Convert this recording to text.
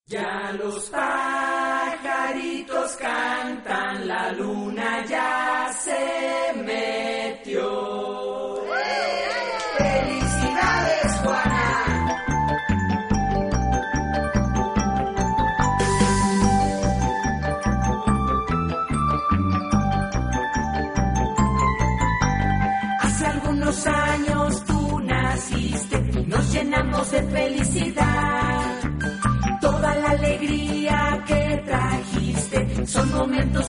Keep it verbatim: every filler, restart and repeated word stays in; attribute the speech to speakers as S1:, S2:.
S1: Ya los pajaritos cantan, la luna ya se metió. ¡Felicidades, Juana! Hace algunos años tú naciste y nos llenamos de felicidad. Toda la alegría que trajiste son momentos